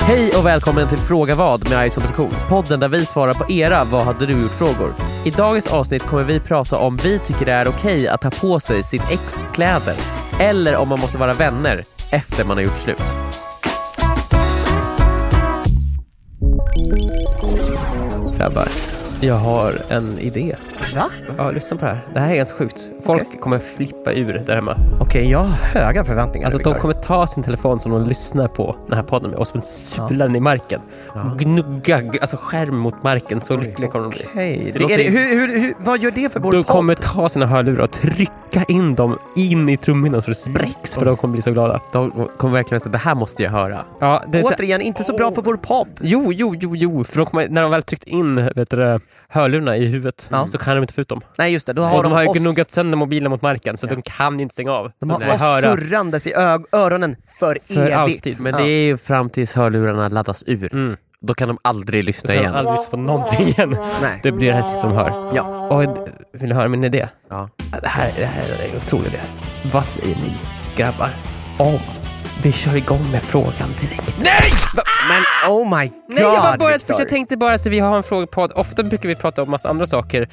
Hej och välkommen till Fråga vad med Ison Produktion. Podden där vi svarar på era vad hade du gjort frågor. I dagens avsnitt kommer vi prata om vi tycker det är okej att ta på sig sitt ex kläder. Eller om man måste vara vänner efter man har gjort slut. Grabbar, jag har en idé. Va? Ja, lyssna på det här. Det här är ganska sjukt. Folk kommer flippa ur där hemma. Okej, jag har höga förväntningar. Alltså de kommer ta sin telefon som de lyssnar på den här podden med och så sula den i marken. Gnugga, alltså skärm mot marken. Så lyckliga kommer de bli. Okej, vad gör det för vår De podd? kommer ta sina hörlurar och trycka in dem in i trumhinnan så det spräcks för de kommer bli så glada. De kommer verkligen säga, det här måste jag höra. Ja, det Återigen, inte så bra för vår podd. Jo. För de kommer, när de väl tryckt in hörlurarna i huvudet så kan de inte få ut dem. Nej, just det. Då Och har de har ju oss, gnuggat sönder mobilen mot marken så de kan ju inte stänga av. de har oss surrandes i öronen för evigt. Alltid. Men det är ju fram tills hörlurarna laddas ur. Då kan de aldrig lyssna igen. aldrig lyssna på någonting igen. Nej. Det blir det här sista de hör. Ja. Och vill ni höra min idé? Ja. Det här är en otrolig idé. Vad säger ni, grabbar, om vi kör igång med frågan direkt? Nej! Men oh my god. Nej, jag var bara Victor. för jag tänkte bara så vi har en fråga på. Ofta brukar vi prata om massa andra saker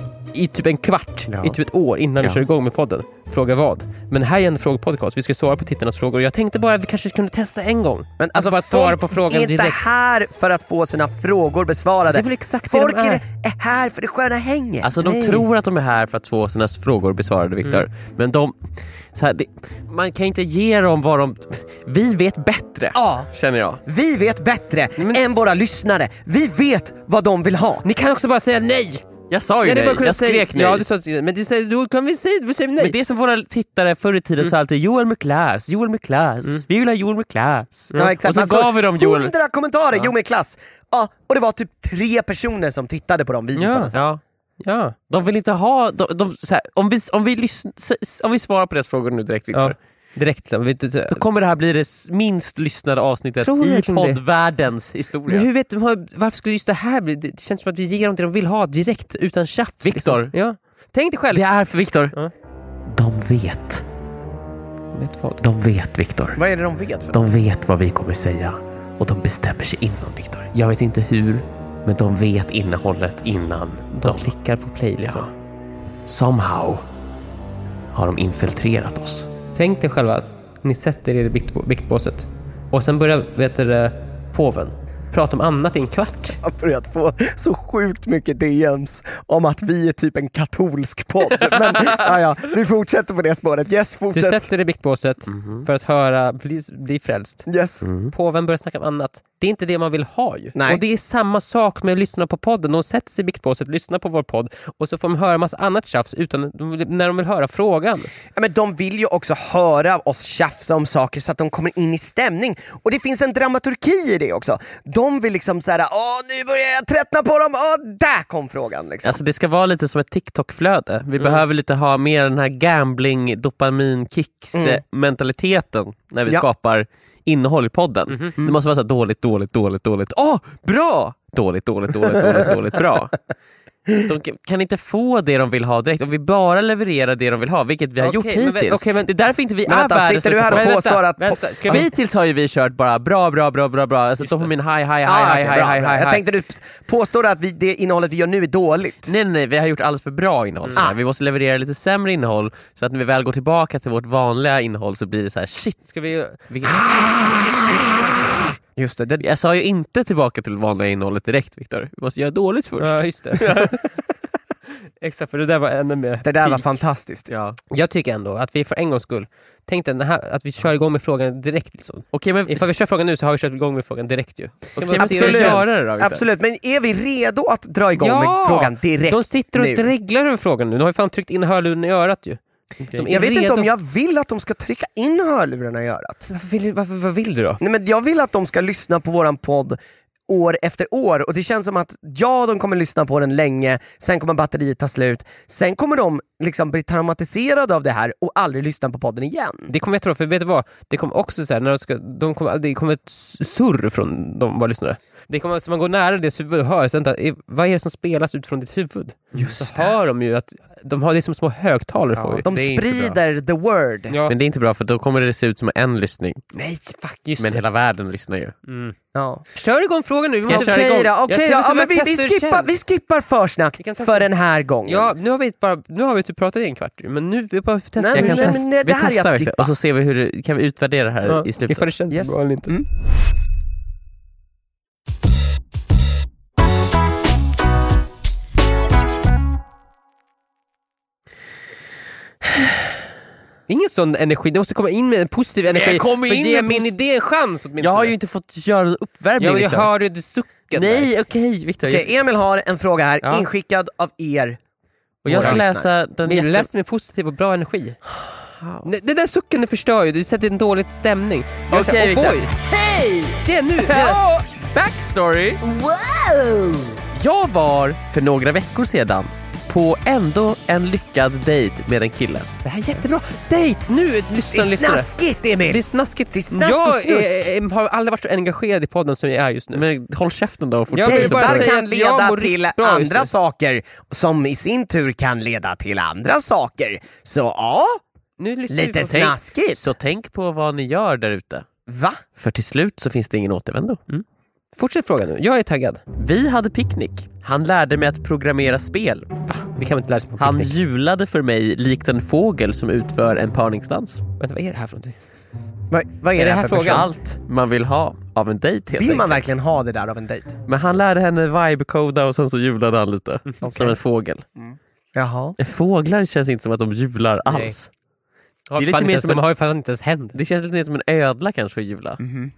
i typ en kvart, i typ ett år innan vi kör igång med podden. Fråga vad? Men här är en frågepodcast. Vi ska svara på tittarnas frågor. Jag tänkte bara att vi kanske kunde testa en gång. Men alltså bara svara på frågan är inte direkt. här för att få sina frågor besvarade. Det är väl exakt Folk det de är. är här för det sköna hänget. Alltså de tror att de är här för att få sina frågor besvarade, Victor. Men de så här, man kan inte ge dem vad de... Vi vet bättre, känner jag. Vi vet bättre än våra lyssnare. Vi vet vad de vill ha. Ni kan också bara säga nej. Jag sa ju nej, jag skrek nej. Ja, du sa men du säger då kan vi säga nej. Men det är som våra tittare förr i tiden sa alltid Joel med klass. Vi vill ha Joel med klass. Ja, exakt. Och så gav vi dem Joel 100 kommentarer, Joel med klass. Ja, och det var typ 3 personer som tittade på de videorna. Ja. De vill inte ha så här, om vi svarar på deras frågor nu direkt, Victor. Direkt Då kommer det här bli det minst lyssnade avsnittet i poddvärldens historia. Men hur vet de varför skulle just det här bli? Det känns som att vi ger dem det de vill ha direkt utan tjafs. Victor. Liksom. Ja. Tänk dig själv. Det är för Victor. Ja. De vet. Vet vad? De vet, Victor. Vad är det de vet för? De vet vad vi kommer säga. Och de bestämmer sig innan, Victor. Jag vet inte hur, men de vet innehållet innan. De klickar på play liksom. Somehow har de infiltrerat oss. Tänk dig själva att ni sätter er i biktbåset och sen börjar påven prata om annat i en kvart. Jag har börjat få så sjukt mycket DMs om att vi är typ en katolsk podd. Men vi fortsätter på det spåret. Yes, fortsätt. Du sätter dig i biktbåset för att höra bli frälst. Yes. Påven börjar snacka om annat. Det är inte det man vill ha ju. Nej. Och det är samma sak med att lyssna på podden. De sätter sig i biktbåset, lyssnar på vår podd och så får de höra massa annat tjafs när de vill höra frågan. Ja, men de vill ju också höra oss tjafsa om saker så att de kommer in i stämning. Och det finns en dramaturgi i det också. De vill liksom såhär, nu börjar jag tröttna på dem. Där kom frågan liksom. Alltså det ska vara lite som ett TikTok-flöde. Vi behöver lite ha mer den här gambling, dopamin-kicks-mentaliteten när vi skapar innehåll i podden. Det måste vara så här dåligt. Bra! Dåligt, bra. De kan inte få det de vill ha direkt. Om vi bara levererar det de vill ha, vilket vi har gjort hittills. Men det är därför inte vi men är världens... sitter du här och påstår att... Hittills har ju vi kört bara bra. Alltså de på min high. Jag tänkte du påstår att det innehållet vi gör nu är dåligt. Nej, vi har gjort alldeles för bra innehåll. Vi måste leverera lite sämre innehåll så att när vi väl går tillbaka till vårt vanliga innehåll så blir det så här shit. Ska vi... Just det. Jag sa ju inte tillbaka till vanliga innehållet direkt, Victor. Vi måste göra dåligt först. Ja, just det. Exakt, för det där var ännu mer Det där var peak. fantastiskt. Ja. Jag tycker ändå att vi för en gångs skull tänkte att vi kör igång med frågan direkt liksom. Okej, men ifall vi kör frågan nu så har vi kört igång med frågan direkt ju. Absolut, men är vi redo att dra igång med frågan direkt? De sitter och dreglar över frågan nu. De har ju fan tryckt in hörluren i örat ju. Jag vet inte om jag vill att de ska trycka in hörlurarna i örat. Vad vill du då? Nej, men jag vill att de ska lyssna på våran podd år efter år, och det känns som att de kommer lyssna på den länge, sen kommer batteriet ta slut, sen kommer de liksom bli traumatiserad av det här och aldrig lyssna på podden igen. Det kommer jag tro, för vet du vad? Det kommer också så här, när det kommer ett surr från de bara lyssnare. Det kommer, så man går nära det huvud och hör, så vad är det som spelas ut från ditt huvud? Just så hör de ju att de har det som små högtalare får vi. De sprider the word. Ja. Men det är inte bra, för då kommer det se ut som en lyssning. Nej, Faktiskt. Men hela världen lyssnar ju. Ja. Kör igång frågan nu. Okej då. Ja, men vi skippar försnack för den här gången. Ja, nu har vi typ pratat i en kvart, men nu vi bara testar. Nej, Vi det här är testar att skippa. och så ser vi kan vi utvärdera det här i slutet. Ifall det känns bra eller inte. Ingen sån energi, du måste komma in med en positiv energi för att ge min idé en chans åtminstone. Jag har ju inte fått göra en uppvärmning. Jag hör du sucken. Nej, okej, Victor. Okej, Emil har en fråga här, inskickad av er. Och jag ska läsa den Läs med positiv och bra energi. Det där sucken förstör ju, du sätter en dålig stämning. Okej, Victor. Hej! Se nu! Backstory! Wow! Jag var för några veckor sedan på ändå en lyckad dejt med en kille. Det här är jättebra. Date nu, Det lyssnare. är snaskigt, Emil! Det är snaskigt. Det är snaskigt Jag har aldrig varit så engagerad i podden som jag är just nu. Men håll käften då och Jag vill fortsätt. bara Det säga kan att jag leda mår till riktigt bra just andra nu. saker som i sin tur kan leda till andra saker. Så ja, Nu lyssnar vi lite på- snaskigt. Så tänk på vad ni gör där ute. Va? För till slut så finns det ingen återvändo. Fortsätt fråga nu, jag är taggad. Vi hade picknick. Han lärde mig att programmera spel. Det kan man inte lära sig på Han picknick. hjulade för mig likt en fågel som utför en parningsdans. Vänta, vad är det här för någonting? Vad är det här för frågan? person? Allt man vill ha av en dejt helt Vill man enkelt. verkligen ha det där av en dejt? Men han lärde henne vibe-koda och sen så hjulade han lite. Som en fågel. Jaha. Fåglar känns inte som att de hjular Nej. alls. Det är lite lite mer mer som som en- har ju fan inte ens händer. Det känns lite mer som en ödla kanske att hjula.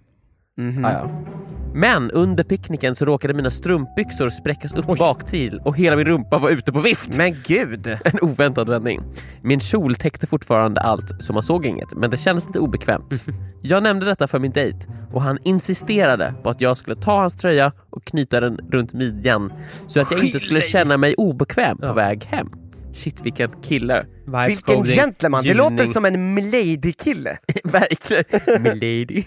Ja. Men under picknicken så råkade mina strumpbyxor spräckas upp bak till och hela min rumpa var ute på vift. Men gud. En oväntad vändning. Min kjol täckte fortfarande allt så man såg inget, men det kändes lite obekvämt. Jag nämnde detta för min dejt och han insisterade på att jag skulle ta hans tröja och knyta den runt midjan så att jag inte skulle känna mig obekväm på väg hem. Shit, vilken kille. Vilken gentleman. Det låter som en milady-kille. Verkligen. Milady.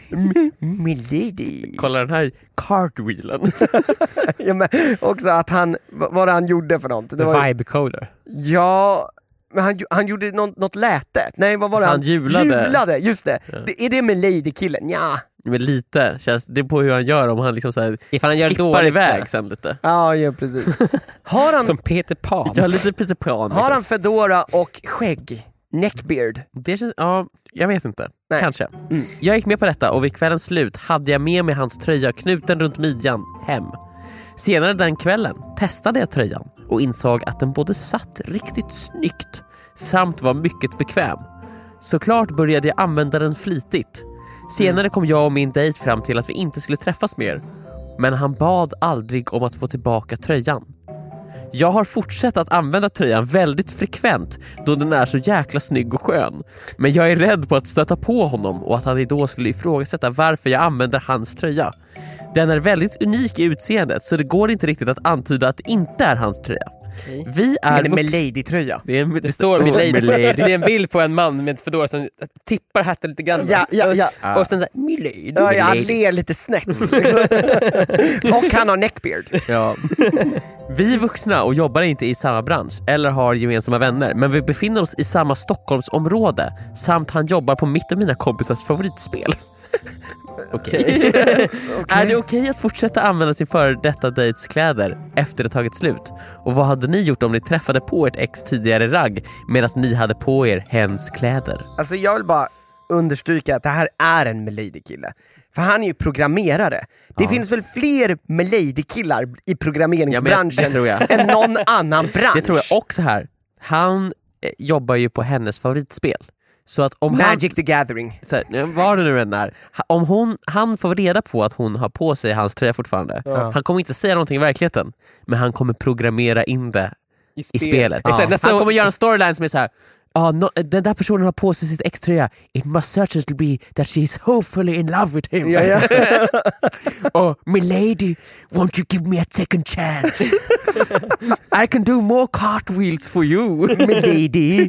Milady. Kolla den här cartwheelen. Ja, men också att han, vad han gjorde för något. Det var, Vibe-coder. ja, men han gjorde något läte. Nej, vad var det? Han hjulade. Just det. Är det milady-killen? Ja. Men lite känns det på hur han gör, om han liksom så här Ifall han gör skippar dåligt iväg så. sen lite. Ja, precis. Har han, Som Peter Pan. Ja, lite Peter Pan. har han fedora och skägg? Neckbeard? Det känns, ja, jag vet inte. Nej. Kanske. Jag gick med på detta och vid kvällens slut hade jag med mig hans tröja knuten runt midjan hem. Senare den kvällen testade jag tröjan och insåg att den både satt riktigt snyggt samt var mycket bekväm. Såklart började jag använda den flitigt. Senare kom jag och min dejt fram till att vi inte skulle träffas mer. Men han bad aldrig om att få tillbaka tröjan. Jag har fortsatt att använda tröjan väldigt frekvent då den är så jäkla snygg och skön. Men jag är rädd på att stöta på honom och att han då skulle ifrågasätta varför jag använder hans tröja. Den är väldigt unik i utseendet så det går inte riktigt att antyda att det inte är hans tröja. Vi är Eller milady-tröja? det står Milady. Det är en bild på en man med fedora som tippar hatten lite grann. Ja. Och sen såhär, Milady. Ja, han ler lite snett. Och han har neckbeard. Ja. Vi är vuxna och jobbar inte i samma bransch eller har gemensamma vänner, men vi befinner oss i samma Stockholmsområde samt han jobbar på mitt och mina kompisars favoritspel. Okej. Är det okej att fortsätta använda sin före detta dates kläder efter det tagit slut? Och vad hade ni gjort om ni träffade på ert ex tidigare ragg medan ni hade på er hens kläder? Alltså jag vill bara understryka att det här är en milady-kille. För han är ju programmerare. Det finns väl fler milady-killar i programmeringsbranschen det tror jag. än någon annan bransch. Det tror jag också här. Han jobbar ju på hennes favoritspel. Så att om Magic the Gathering. så här, vad det nu än är, om han får reda på att hon har på sig hans tröja fortfarande, han kommer inte säga någonting i verkligheten, men han kommer programmera in det i spelet. Ja. Han kommer göra en storyline som är så här: den där personen har på sig sitt extröja. It must certainly be that she's hopefully in love with him. Ja. Milady, won't you give me a second chance? I can do more cartwheels for you, milady.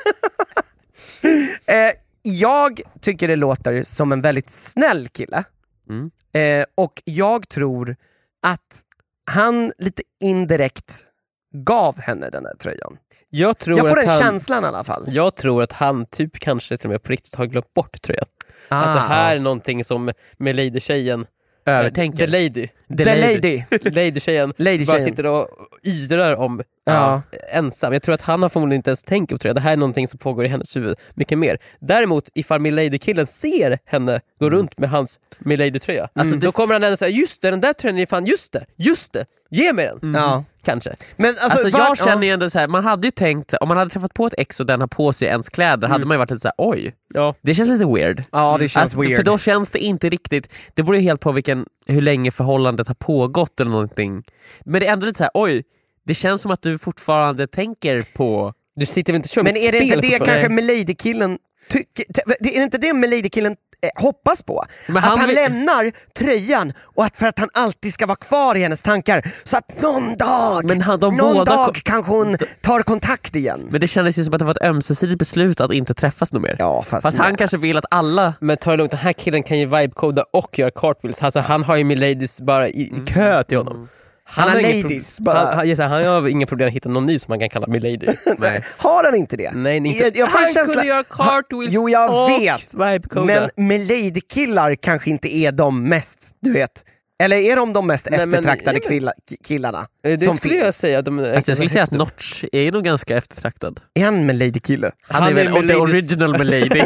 Jag tycker det låter som en väldigt snäll kille. Och jag tror att han lite indirekt gav henne den här tröjan. Jag får den känslan i alla fall. Jag tror att han typ kanske som jag på riktigt har glömt bort tröjan. Att det här är någonting som med Lady-tjejen övertänker. Lady-tjejen bara sitter och ydrar om ensam. Jag tror att han har förmodligen inte ens tänkt på tröjan. Det här är någonting som pågår i hennes huvud mycket mer. Däremot ifall Milady-killen ser henne gå runt med hans Milady-tröja, då kommer han ändå säga, just det, den där tröjan är fan, just det, ge mig den. Kanske. Men jag känner ju ändå så här, man hade ju tänkt, om man hade träffat på ett ex och den har på sig ens kläder, hade man ju varit lite så här, oj. Ja. Det känns lite weird. Ja, det känns weird. För då känns det inte riktigt, det beror ju helt på hur länge förhållandet har pågått eller någonting. Men det är ändå lite så här, oj, det känns som att du fortfarande tänker på... Du sitter väl inte och kör men är det inte det kanske Milady-killen tycker... Det är inte det Milady-killen hoppas på? Men att han lämnar tröjan och för att han alltid ska vara kvar i hennes tankar, så att någon dag kanske hon tar kontakt igen. Men det kändes ju som att det var ett ömsesidigt beslut att inte träffas något mer. Ja, fast han kanske vill att alla... Men ta det lugnt, den här killen kan ju vibe-koda och göra cartwheels. Alltså, han har ju Miladies bara i kö till honom. Han har ladies bara. Han har inga problem att hitta någon ny som man kan kalla Milady. Nej. Har han inte det? Nej, inte. Han kunde göra cartwheels. Jo, jag vet. Vibe-koda. Men Milady-killar kanske inte är de mest, du vet. Eller är de mest eftertraktade killarna? Det som skulle jag säga. Jag skulle säga att Notch är nog ganska eftertraktad. Är han Milady-kille? Han är väl the original Milady.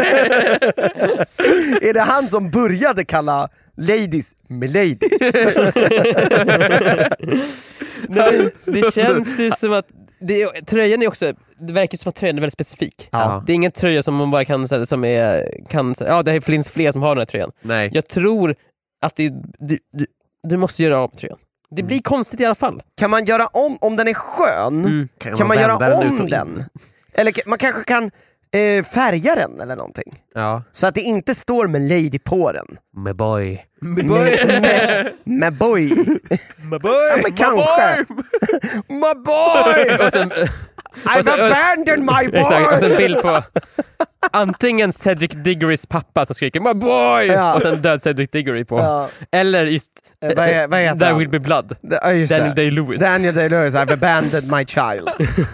Är det han som började kalla ladies Milady? Det känns ju som att tröjan är också, det verkar som att tröjan är väldigt specifik. Ja. Det är ingen tröja som man bara kan säga som det finns fler som har den här tröjan. Nej. Jag tror att du måste göra av med tröjan. Det blir konstigt i alla fall. Kan man göra om den är skön? Kan man göra om den? Eller man kanske kan färga den eller någonting. Ja. Så att det inte står med lady på den. Med boy. Med boy. Ja, men kanske. My boy. Och sen, I've abandoned my boy. Exakt, och sen bild på antingen Cedric Diggorys pappa som skriker my boy, och sen död Cedric Diggory på. Eller just vad heter There Will Be Blood. Daniel Day-Lewis. Daniel Day-Lewis, I've abandoned my child.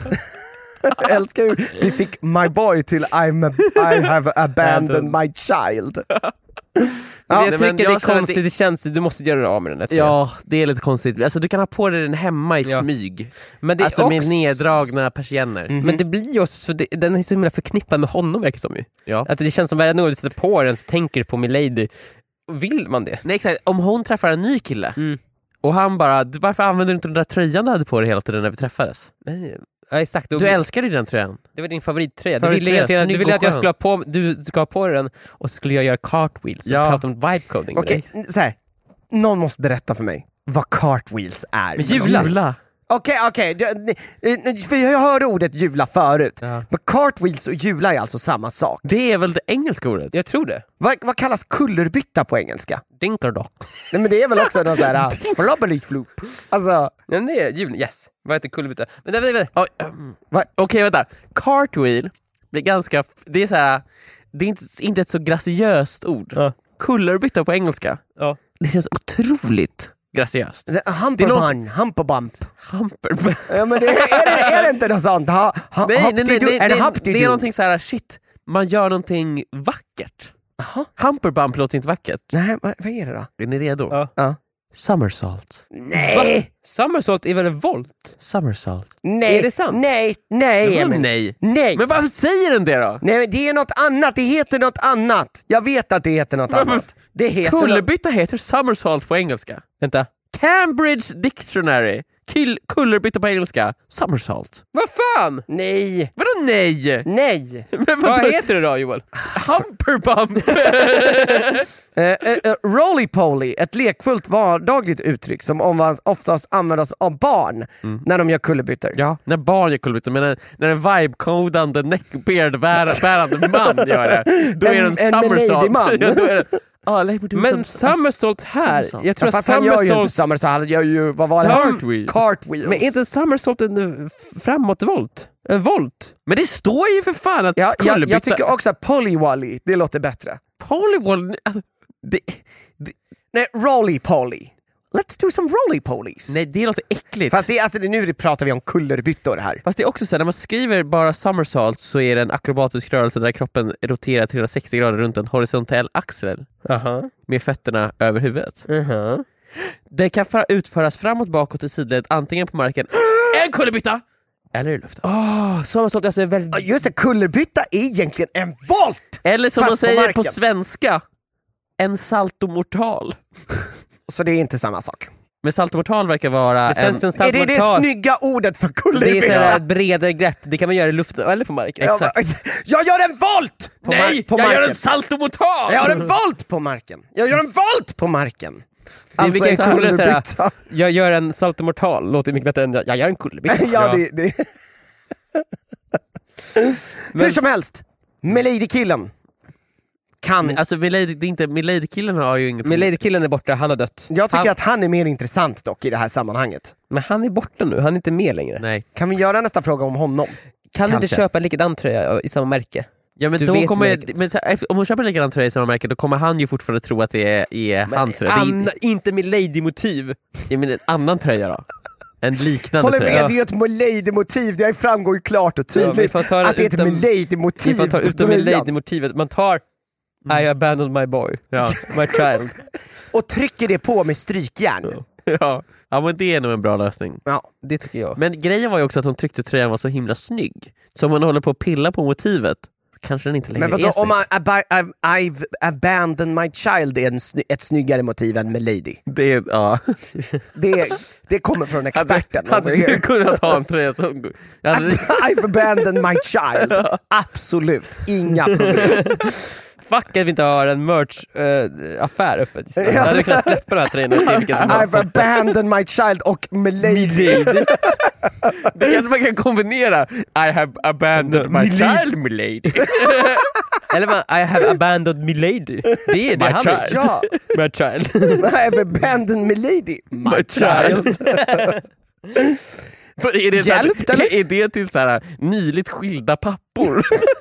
Jag älskar ju, vi fick my boy till I have abandoned my child. Jag tycker det är konstigt, det känns, du måste göra det av med den. Ja, det är lite konstigt. Alltså, du kan ha på dig den hemma i smyg. Men det alltså också... med neddragna persienner. Men det blir ju också, för den är så himla förknippad med honom, verkar som ju. Ja. Att det känns som varje gång du sätter på den så tänker du på Milady. Vill man det? Nej, exakt. Om hon träffar en ny kille och han bara, varför använder du inte den där tröjan du hade på dig hela tiden när vi träffades? Nej. Ja, exakt. Du älskade ju den tröjan. Det var din favorittröja. Du ville att jag skulle ha på, du ska ha på den och så skulle jag göra cartwheels och prata om vibe-coding. Okej, så här. Någon måste berätta för mig vad cartwheels är. Men jula. Okej. För jag hörde ordet jula förut. Ja. Men cartwheels och jula är alltså samma sak. Det är väl det engelska ordet? Jag tror det. Vad kallas kullerbytta på engelska? Dinkerdock. Nej, men det är väl också någon sån här flobbly floop. Alltså, ja, det är jul. Yes. Vad heter kullerbytta? Men Okej, vänta. Cartwheel blir ganska, det är så här, det är inte ett så graciöst ord. Ja. Kullerbytta på engelska. Ja. Det känns otroligt graciöst. Humperbump. Ja, men är det inte något sånt? Nej, det är någonting så här, shit, man gör någonting vackert. Humperbump låter inte vackert. Nej, vad är det då? Är ni redo? Ja. Somersault. Nej! Va? Somersault är väl en volt? Somersault. Nej. Är det sant? Nej. Men varför säger den det då? Nej, men det är något annat. Det heter något annat. Jag vet att det heter något annat. Kullerbytta heter somersault på engelska. Vänta. Cambridge Dictionary Kullerbytta på engelska. Somersault. Vad fan? Nej. Vadå nej? Nej. Men Vad heter det då, Joel? Humperbump. Roly-poly, ett lekfullt vardagligt uttryck som oftast används av barn när de gör kullerbyttor. Ja, när barn gör kullerbyttor, men när en vibe-kodande neckbeard-bärande man gör det, då är det en somersault. man. Ja, då är det, Men somersault här, jag tror att han gör ju inte somersault... somersault, han gör ju, vad var det? Cartwheel. Cartwheels. Men är inte somersault en framåtvolt? En volt? Men det står ju för fan att jag kullerbytta... tycker också att polywally, det låter bättre. Polywall... Alltså, Nej, roly-poly. Let's do some roly-polies. nej, det låter äckligt. Fast nu pratar vi om kullerbyttor här. Fast det är också så här, när man skriver bara somersault så är det en akrobatisk rörelse där kroppen roterar 360 grader runt en horisontell axel med fötterna över huvudet. Det kan utföras framåt, bakåt och sidled, antingen på marken, en kullerbytta, eller i luften. Somersault alltså är väldigt... Ja, just det, kullerbytta är egentligen en volt! Eller som Fast man på säger marken. på svenska, en saltomortal. Så det är inte samma sak. Men saltomortal verkar vara Är det det snygga ordet för Det är kullerbytta? sådär bredare grepp, det kan man göra i luften eller på marken. Ja, jag gör en volt! Nej, på jag marken. gör en saltomortal! Jag gör en volt på marken. Jag gör en volt på marken. Det är Alltså mycket en coolare kullerbytta. såhär, jag gör en saltomortal, låter mycket bättre än jag gör en kullerbytta. Ja, det. Hur som helst, Milady-killen kan... Alltså Milady-killen har ju inget... Milady-killen är borta, han har dött. Jag tycker att han är mer intressant dock i det här sammanhanget. Men han är borta nu, han är inte med längre. Nej. Kan vi göra nästa fråga om honom? Kan du inte Kanske. köpa en likadan tröja i samma märke? Ja, men Du då vet kommer, ju men så, om hon köper en likadan tröja i samma märke, då kommer han ju fortfarande tro att det är hans tröja. Inte Milady-motiv. Ja, men en annan tröja då? En liknande Håller tröja. med, det är ju ett Milady-motiv, det framgår ju klart och Ja, vi tydligt får ta att det är ett utan- Milady-motiv. Vi får ta ut på tröjan. Milady-motivet. Man tar I abandoned my boy, Ja. my child. Och trycker det på med strykjärn. Ja. Ja, men det är nog en bra lösning. Ja. Det tycker jag. Men grejen var ju också att hon tyckte tröjan var så himla snygg. Så om man håller på att pilla på motivet, kanske den inte längre Men vadå, är snygg. om I've abandoned my child är ett snyggare motiv än Milady. Ja. Det kommer från experten. Hade du kunnat ha en tröja som... I've abandoned my child. Absolut, inga problem. Fuck att vi inte har en merch-affär öppet just nu. Jag hade kunnat släppa de här tröjorna och se vilken som helst. I've abandoned my child och Milady. Det kanske man kan kombinera. I have abandoned my child, Milady. Eller man, I have abandoned Milady. Det är det My han child. är. Ja, My child. I've abandoned Milady. My child. Är det, Hjälpt, eller? är det till så här nyligt skilda pappor?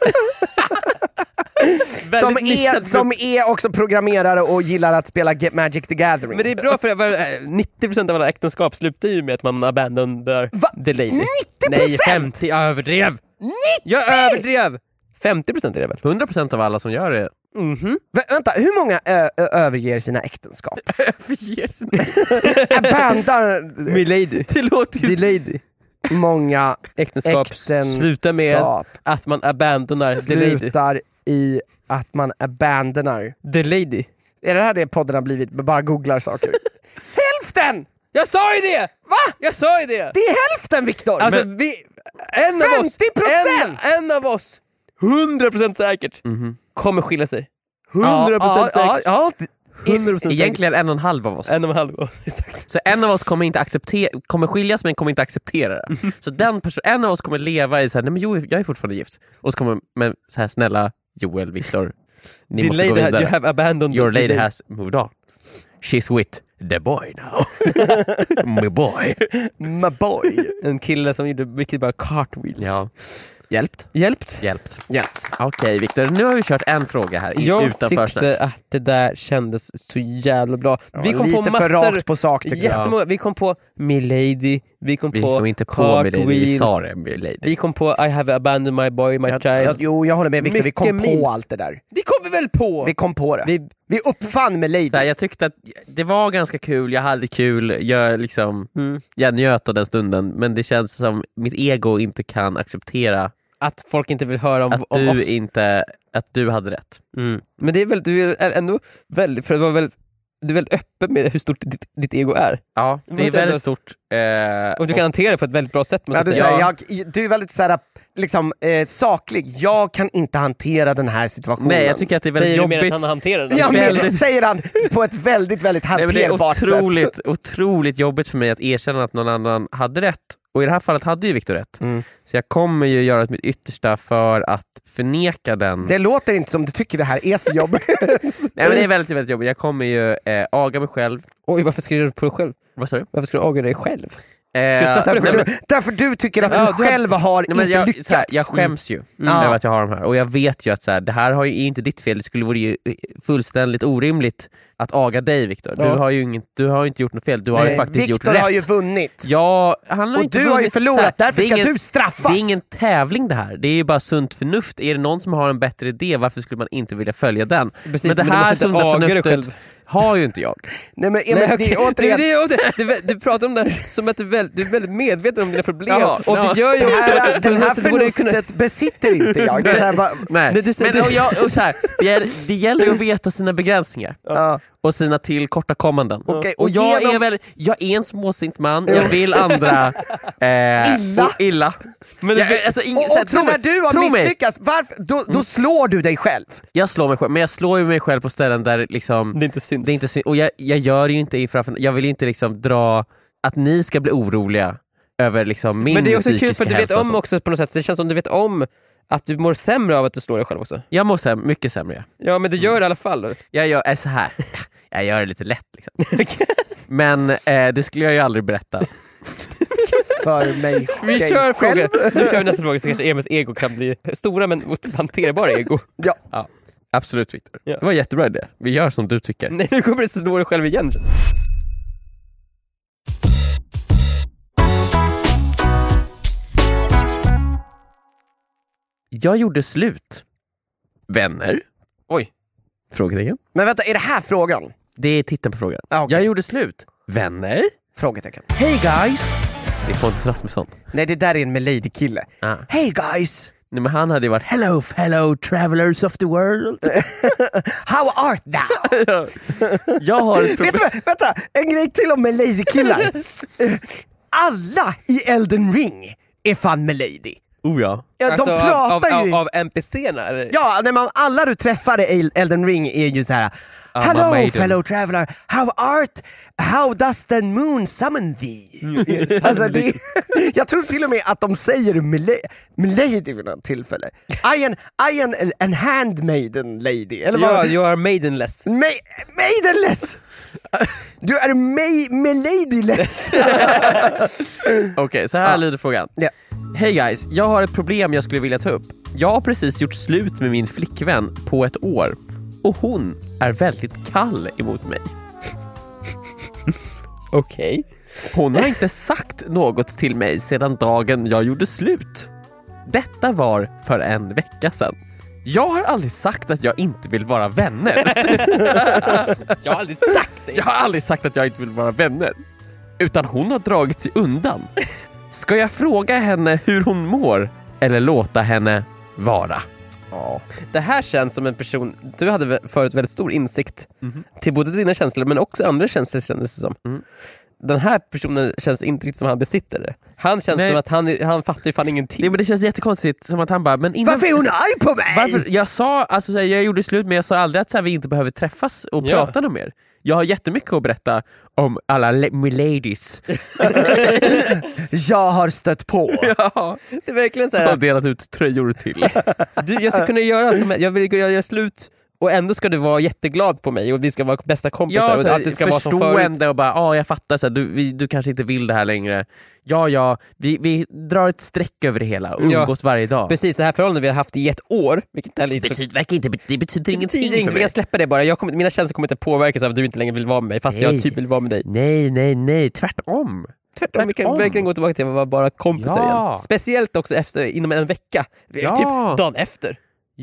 Som är också programmerare och gillar att spela Magic the Gathering. Men det är bra för 90% av alla äktenskap slutar ju med att man abandonar the lady. 90%? Nej, 50, jag överdrev! 90? Jag överdrev! 50% är det väl? 100% av alla som gör det Vänta, hur många överger sina äktenskap? överger sin... Abandar Milady. Det låter ju... The lady. många Äktenskap slutar med att man abandonar the lady. slutar i att man abandonar. The lady. Är det här det podden har blivit? Bara googlar saker. Hälften! Jag sa ju det! Va? Jag sa ju det! Det är hälften, Viktor! Alltså Men vi... En av oss, 50%! en av oss 100% säkert kommer skilla sig. 100% säkert. Ja, 100% säkert. Egentligen 1,5 av oss. En och en halv gång, exakt. Så en av oss kommer inte kommer skiljas men kommer inte acceptera det. Så en av oss kommer leva i så här, nej men jo, jag är fortfarande gift. Och så kommer, men så här, snälla Joel, Viktor, ni The måste gå lady, you vidare. have abandoned Your the lady has moved on. She's with the boy now. My boy. my boy. En kille som gjorde mycket bara cartwheels. Ja. Hjälpt. Hjälpt. Okej, Viktor, nu har vi kört en fråga här Jag utanför. tyckte att det där kändes så jävla bra. Vi kom lite på för massor, rakt på sak tycker jag. jättemånga. Vi kom på Milady, vi kom Vi på kom inte på Milady, vi cartwheel, sa det Milady. vi kom på I have abandoned my boy, my child. Jo, jag håller med Viktor, vi kom Mycket på memes. allt det där. Det kom vi väl på! Vi kom på det. Vi uppfann med Lady. Så här, jag tyckte att det var ganska kul, jag hade kul, jag njöt av den stunden, men det känns som mitt ego inte kan acceptera Att folk inte vill höra om att oss. att du hade rätt. Men det är väl, du är ändå väldigt, för det var väldigt, du är väldigt öppen med hur stort ditt ego är. Ja, det är måste ändå- väldigt stort. Och du kan hantera det på ett väldigt bra sätt. Ja, du är väldigt såhär, liksom, saklig. Jag kan inte hantera den här situationen. Nej, jag tycker att det är väldigt jobbigt. Säger du att han hanterar den? Ja, men, säger han på ett väldigt, väldigt hanterbart sätt. Det är otroligt jobbigt för mig att erkänna att någon annan hade rätt. Och i det här fallet hade ju Viktor rätt. Så jag kommer ju göra mitt yttersta för att förneka den. Det låter inte som du tycker det här är så jobbigt. Nej, men det är väldigt, väldigt jobbigt. Jag kommer ju aga mig själv. Oj, varför ska du göra det på dig själv? Vad sa du? Varför ska du aga dig själv? Därför du tycker att du själv har inte lyckats. Såhär, jag skäms ju över att jag har de här. Och jag vet ju att såhär, det här är inte ditt fel. Det skulle vara ju fullständigt orimligt att aga dig, Viktor. Du har ju inte gjort något fel. Du har ju faktiskt gjort rätt. Viktor har ju vunnit. Ja, han har och inte du vunnit. har ju förlorat, därför ska du straffas. Det är ingen tävling det här. Det är ju bara sunt förnuft. Är det någon som har en bättre idé, varför skulle man inte vilja följa den? Precis, men det här sunda förnuftet har ju inte jag. Nej, men du pratar om det som att du är väldigt medveten om dina problem. Ja, och det gör ju också den här förnuftet besitter inte jag. Det är så här bara, det gäller ju att veta sina begränsningar. Och sina tillkortakommanden. Okay, och jag är en småsint man. Jag vill andra illa. Men också när du har misslyckats, då slår du dig själv. Jag slår mig själv, men jag slår ju mig själv på ställen där liksom, det inte syns. Och jag gör det ju inte jag vill inte liksom dra att ni ska bli oroliga över liksom min psykiska hälsa. Men det är också kul för att du vet om också på något sätt. Det känns som du vet om att du mår sämre av att du slår dig själv också. Jag mår mycket sämre. Ja, men du gör det i alla fall. Jag gör så här. Jag gör det lite lätt liksom. Men det skulle jag ju aldrig berätta. För mig. Vi kör fråga. Nu kör vi nästa fråga så kanske Emils ego kan bli stora men hanterbara ego. Ja. Absolut, Victor. Det var jättebra idé. Vi gör som du tycker. Nej, nu kommer du slå dig själv igen. Jag gjorde slut. Vänner? Oj. Frågetecken. Men vänta, är det här frågan? Det är titeln på frågan. Okay. Jag gjorde slut. Vänner? Frågetecken. Hey guys! Det är Pontus Rasmusson. Nej, det där är en Melody-kille. Hey guys! Nej, men han hade ju varit hello fellow travelers of the world. How art thou? Jag har ett problem. Vänta, en grej till om Melody-killar. Alla i Elden Ring är fan Melody. Ja. Ja, alltså de pratar ju av NPC:na eller? Ja, alla du träffar i Elden Ring är ju så här. Hello fellow traveler, how does the moon summon thee? Alltså, jag tror till och med att de säger Milady vid något tillfälle. I am an handmaiden lady. Eller ja, you are maidenless. Maidenless! Du är Milady-less. Okej, så här lyder frågan. Yeah. Hey guys, jag har ett problem jag skulle vilja ta upp. Jag har precis gjort slut med min flickvän på ett år. Och hon är väldigt kall emot mig. Okej. Hon har inte sagt något till mig sedan dagen jag gjorde slut. Detta var för en vecka sedan. Jag har aldrig sagt att jag inte vill vara vänner. Jag har aldrig sagt det. Jag har aldrig sagt att jag inte vill vara vänner. Utan hon har dragit sig undan. Ska jag fråga henne hur hon mår eller låta henne vara? Ja. Det här känns som en person. Du hade förut väldigt stor insikt till både dina känslor men också andra känslor, kändes det som. Den här personen känns inte riktigt som han besitter det. Han känns som att han fattar ju fan ingenting. Nej, men det känns jättekonstigt som att han bara, men innan... Varför är hon arg på mig? Jag sa, alltså jag gjorde slut, men jag sa aldrig att så här, vi inte behöver träffas och prata något mer. Jag har jättemycket att berätta om alla miladies. Jag har stött på. Ja, det är verkligen så här. Jag har delat ut tröjor till. Jag ska kunna göra som jag vill göra slut. Och ändå ska du vara jätteglad på mig och vi ska vara bästa kompisar. Ja, så och att det ska vara som förut. Förstående och bara, jag fattar, så här, du kanske inte vill det här längre. Vi drar ett streck över det hela och umgås varje dag. Precis, det här förhållandet vi har haft i ett år. Vilket det betyder ingenting för mig. Jag släpper det bara. Mina känslor kommer inte påverkas av att du inte längre vill vara med mig. Fast jag typ vill vara med dig. Nej, tvärtom. Vi kan verkligen gå tillbaka till att vara bara kompisar igen. Speciellt också inom en vecka. Typ dagen efter.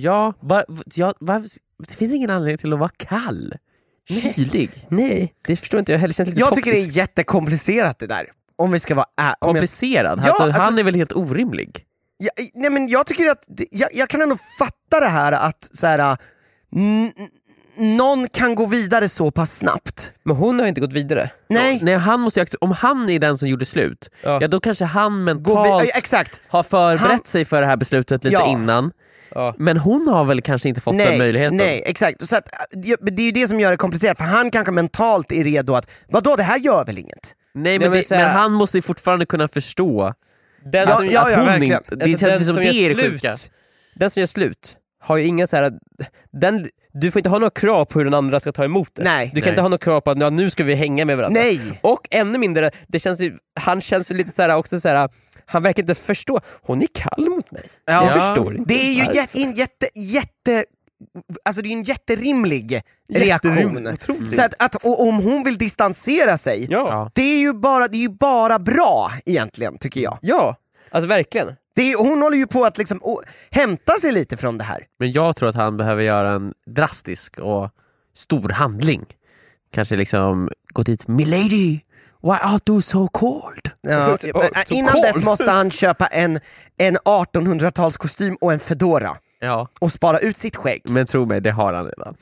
Det finns ingen anledning till att vara kall. Kylig. Nej, det förstår inte jag heller. Känns lite jag toxisk. tycker det är jättekomplicerat det där. Om vi ska vara komplicerad? Han är väl helt orimlig? Nej, men jag tycker att jag kan ändå fatta det här att så här, någon kan gå vidare så pass snabbt. Men hon har inte gått vidare. Nej, han måste om han är den som gjorde slut, ja då kanske han mentalt exakt. har förberett sig för det här beslutet lite innan. Ja. Men hon har väl kanske inte fått den möjligheten. Nej, exakt. Så att, det är ju det som gör det komplicerat, för han kanske mentalt är redo att, vadå, det här gör väl inget? Nej, men han måste ju fortfarande kunna förstå den att, som, att hon verkligen. inte, det känns ju som det är det sjuka. Den som gör slut har ju inga så här, du får inte ha några krav på hur den andra ska ta emot det. Nej. Du kan inte ha några krav på att nu ska vi hänga med varandra. Nej. Och ännu mindre, han känns ju lite så här, också så här, han verkar inte förstå. Hon är kall mot mig. Ja. Jag förstår inte. Det är ju alltså det är en jätterimlig reaktion. Så att om hon vill distansera sig, det är ju bara bra egentligen, tycker jag. Ja, alltså verkligen. Hon håller ju på att liksom hämta sig lite från det här. Men jag tror att han behöver göra en drastisk och stor handling. Kanske gå dit, milady, why art you so cold? Ja, innan dess måste han köpa en 1800-tals kostym och en fedora. Ja. Och spara ut sitt skägg. Men tro mig, det har han redan.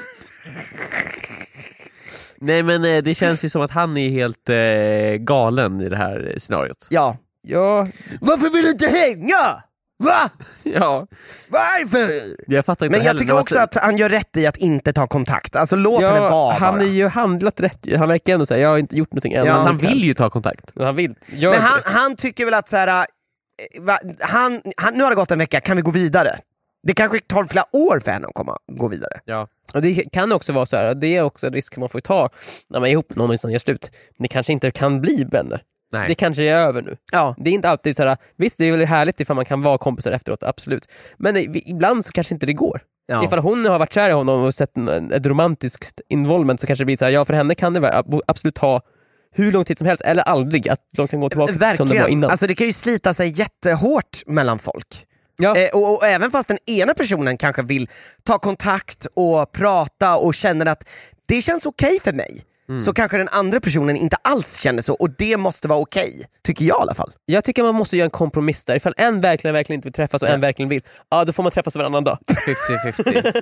Nej, men det känns ju som att han är helt galen i det här scenariot. Ja. Varför vill du inte hänga? Va? Ja. Varför? Jag fattar inte. Men jag tycker också att han gör rätt i att inte ta kontakt. Alltså låt henne vara. Han är ju handlat rätt. Han verkar ändå säga, jag har inte gjort någonting än. Alltså, han vill ju ta kontakt. Han vill. Men han tycker väl att så här, nu har det gått en vecka, kan vi gå vidare? Det kanske tar flera år för henne att gå vidare. Ja. Och det kan också vara så här, det är också en risk man får ta när man är ihop någon som gör slut. Det kanske inte kan bli vänner. Nej. Det kanske är över nu. Ja. Det är inte alltid så här, visst det är väl härligt ifall man kan vara kompisar efteråt, absolut. Men ibland så kanske inte det går. Ja. Ifall hon har varit kär i honom och sett ett romantiskt involvement, så kanske det blir så här, ja, för henne kan det absolut ta hur lång tid som helst, eller aldrig, att de kan gå tillbaka som det var innan. Alltså det kan ju slita sig jättehårt mellan folk. Ja. Och även fast den ena personen kanske vill ta kontakt och prata och känner att det känns okej för mig, så kanske den andra personen inte alls känner så, och det måste vara okej, tycker jag i alla fall. Jag tycker man måste göra en kompromiss där. Ifall en verkligen inte vill träffas och en verkligen vill, då får man träffas varannan dag. 50-50.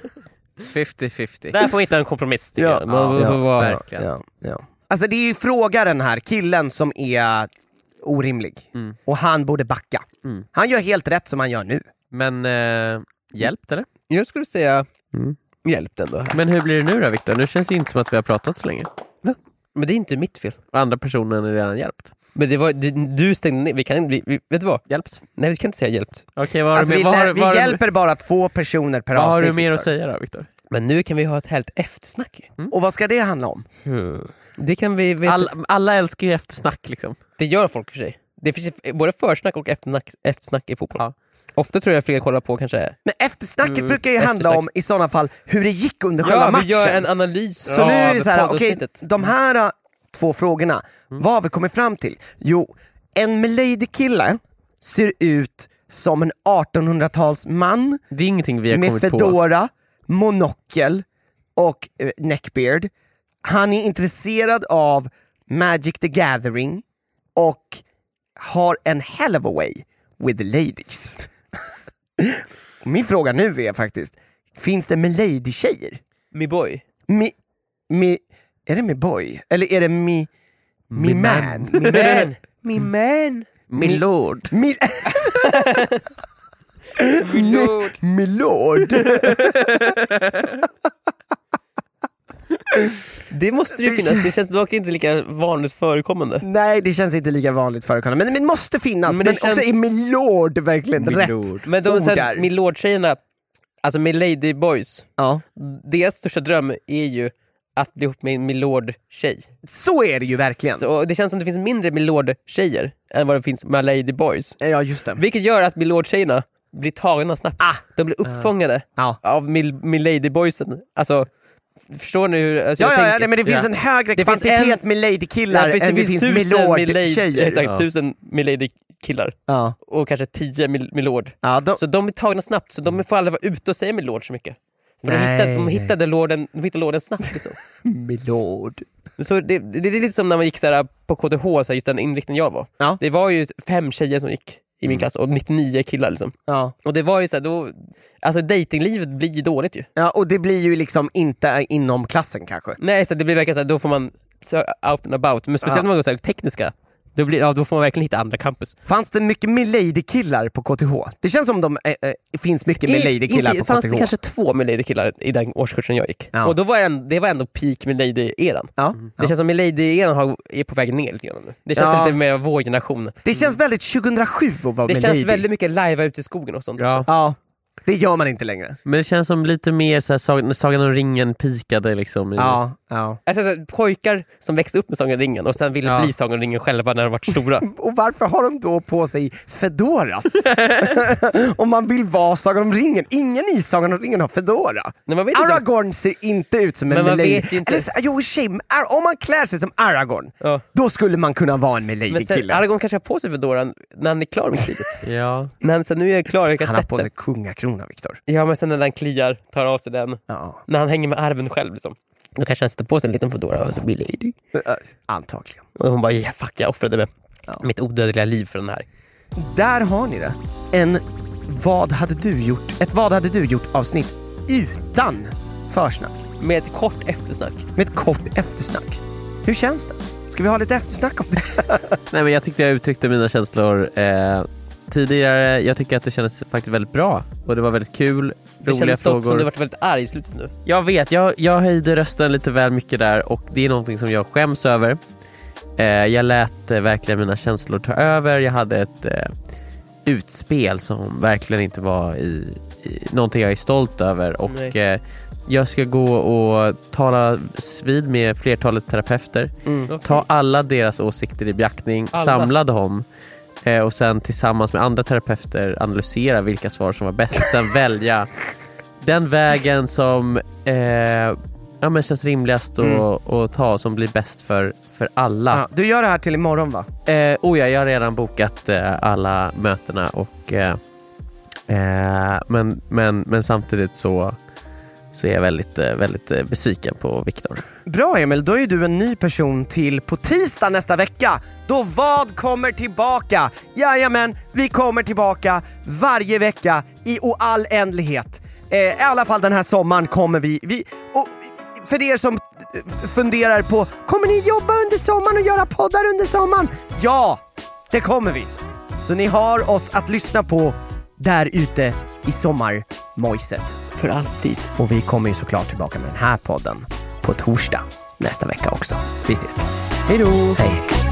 50-50. Där får man hitta en kompromiss, tycker jag. Verkligen. Ja. Alltså det är ju den här killen som är orimlig, och han borde backa. Han gör helt rätt som han gör nu. Men hjälpt eller? Jag skulle säga hjälpt ändå. Men hur blir det nu då, Victor? Nu känns det inte som att vi har pratat så länge. Men det är inte mitt fel. Och andra personen är redan hjälpt. Men det var du stängde ner. Vi kan vet du vad? Hjälpt? Nej, vi kan inte säga hjälpt. Okej, vi hjälper bara 2 personer per avsnitt. Vad har du mer att säga då, Victor? Men nu kan vi ha ett helt eftersnack. Och vad ska det handla om? Det kan vi veta. Alla älskar ju eftersnack liksom. Det gör folk för sig. Det finns både försnack och eftersnack i fotboll. Ja. Ofta tror jag fler kollar på kanske. Men eftersnacket brukar ju handla om i sådana fall hur det gick under själva matchen. Ja, vi gör en analys. Så nu är det så här, okej, de här 2 frågorna, vad har vi kommit fram till? Jo, en Milady-kille ser ut som en 1800-tals man. Det är ingenting vi har med kommit fedora, monokel och neckbeard. Han är intresserad av Magic the Gathering och har en hell of a way with the ladies. Min fråga nu är faktiskt, finns det Milady-tjejer? Mi boy. Är det mi boy? Eller är det mi man? Mi man. Mi lord. Mi lord. Det måste ju finnas, det känns dock inte lika vanligt förekommande. Nej, det känns inte lika vanligt förekommande, men det måste finnas. Men också är milord verkligen rätt. Men de milord-tjejerna, alltså Milady boys, deras största dröm är ju att bli ihop med en milord-tjej. Så är det ju verkligen. Så det känns som det finns mindre milord-tjejer än vad det finns Milady boys. Ja, just det. Vilket gör att milord-tjejerna blir tagna snabbt. De blir uppfångade av Milady boysen. Alltså, förstår ni hur jag tänker? Nej, men det finns en högre kvantitet Milady-killar än det finns milord-tjejer. Exakt, 1000 Milady-killar. Och kanske 10 milord. Så de blir tagna snabbt, så de får aldrig vara ute och säga milord så mycket. För de hittade lorden snabbt liksom. Milord. Så det är lite som när man gick så här på KTH, så här, just den inriktningen jag var. Det var ju 5 tjejer som gick i min klass och 99 killar liksom. Ja. Och det var ju så här, då, alltså datinglivet blir ju dåligt ju. Ja, och det blir ju liksom inte inom klassen kanske. Nej, så det blir verkligen så här, då får man out and about, men speciellt när man går så här tekniska. Då får man verkligen hitta andra campus. Fanns det mycket Milady-killar på KTH? Det känns som de finns mycket Milady-killar på KTH. Det fanns kanske 2 Milady-killar i den årskursen jag gick. Ja. Och då var det var ändå peak Milady-eran. Ja. Det känns som Milady-eran är på väg ner lite grann nu. Det känns lite mer vår generation. Det känns väldigt 2007 att vara Det Milady. känns väldigt mycket live ute i skogen och sånt. Ja. Ja. Det gör man inte längre. Men det känns som lite mer så här, när Sagan om ringen pikade liksom. Ja. Alltså, pojkar som växte upp med Sagan om ringen och sen ville bli Sagan om ringen själva när de var stora. Och varför har de då på sig fedoras? Om man vill vara Sagan om ringen. Ingen i Sagan om ringen har fedora. Nej, man vet Aragorn ser inte ut som en men man Milady. vet inte. Om man klär sig som Aragorn, då skulle man kunna vara en Milady-kille. Aragorn kanske har på sig fedoran när han är klar med kriget. Ja. Men sen nu är jag klar, jag kan Han har sätta på sig kungakrona, Viktor. Ja, men sen när den kliar, tar av sig den. Ja. När han hänger med arven själv liksom. Då kanske han sätter på sig en liten fedora och så blir Lady. Antagligen. Och hon bara, fuck, jag offrade med mitt odödliga liv för den här. Där har ni det. Ett vad hade du gjort avsnitt utan försnack. Med ett kort eftersnack. Med ett kort eftersnack. Hur känns det? Ska vi ha lite eftersnack om det? Nej, men jag tyckte jag uttryckte mina känslor tidigare. Jag tycker att det kändes faktiskt väldigt bra. Och det var väldigt kul. Det kändes dock som du varit väldigt arg i slutet nu. Jag vet, jag höjde rösten lite väl mycket där. Och det är någonting som jag skäms över. Jag lät verkligen mina känslor ta över. Jag hade ett utspel som verkligen inte var i någonting jag är stolt över. Och jag ska gå och tala vid med flertalet terapeuter. Ta alla deras åsikter i beaktning. Samla dem. Och sen tillsammans med andra terapeuter analysera vilka svar som var bäst. Sen välja den vägen som men känns rimligast att ta, som blir bäst för alla. Ja, du gör det här till imorgon, va? Jag har redan bokat alla mötena och men samtidigt så är jag väldigt besviken på Viktor. Bra, Emil, då är du en ny person till på tisdag nästa vecka. Då vad kommer tillbaka? Jajamän, vi kommer tillbaka varje vecka i oändlighet. I alla fall den här sommaren kommer vi och för er som funderar på, kommer ni jobba under sommaren och göra poddar under sommaren? Ja, det kommer vi. Så ni har oss att lyssna på där ute i sommarmojset. För alltid. Och vi kommer ju såklart tillbaka med den här podden på torsdag nästa vecka också. Vi ses då. Hej då! Hej.